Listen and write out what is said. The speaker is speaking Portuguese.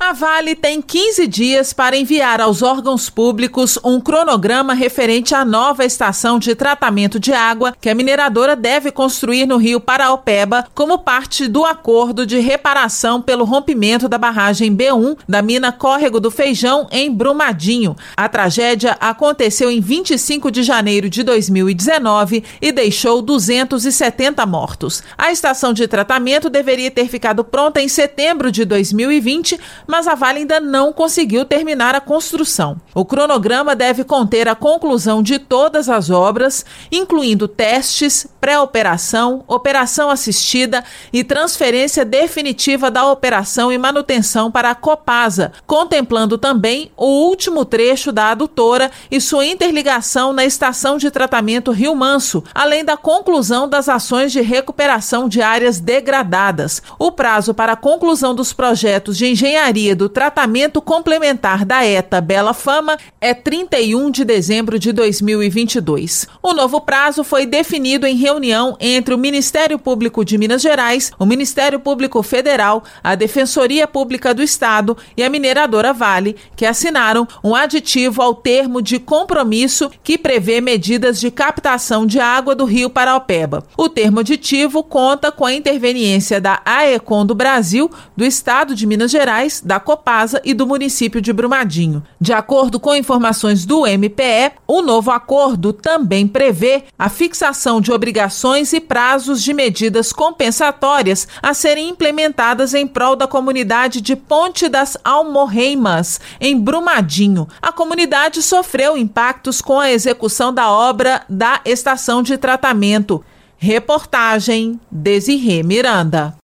A Vale tem 15 dias para enviar aos órgãos públicos um cronograma referente à nova estação de tratamento de água que a mineradora deve construir no Rio Paraopeba como parte do acordo de reparação pelo rompimento da barragem B1 da mina Córrego do Feijão, em Brumadinho. A tragédia aconteceu em 25 de janeiro de 2019 e deixou 270 mortos. A estação de tratamento deveria ter ficado pronta em setembro de 2020, mas a Vale ainda não conseguiu terminar a construção. O cronograma deve conter a conclusão de todas as obras, incluindo testes, pré-operação, operação assistida e transferência definitiva da operação e manutenção para a Copasa, contemplando também o último trecho da adutora e sua interligação na estação de tratamento Rio Manso, além da conclusão das ações de recuperação de áreas degradadas. O prazo para a conclusão dos projetos de engenharia do tratamento complementar da ETA Bela Fama é 31 de dezembro de 2022. O novo prazo foi definido em reunião entre o Ministério Público de Minas Gerais, o Ministério Público Federal, a Defensoria Pública do Estado e a mineradora Vale, que assinaram um aditivo ao termo de compromisso que prevê medidas de captação de água do Rio Paraopeba. O termo aditivo conta com a interveniência da AECOM do Brasil, do Estado de Minas Gerais, da Copasa e do município de Brumadinho. De acordo com informações do MPE, o novo acordo também prevê a fixação de obrigações e prazos de medidas compensatórias a serem implementadas em prol da comunidade de Ponte das Almorreimas, em Brumadinho. A comunidade sofreu impactos com a execução da obra da estação de tratamento. Reportagem Desirê Miranda.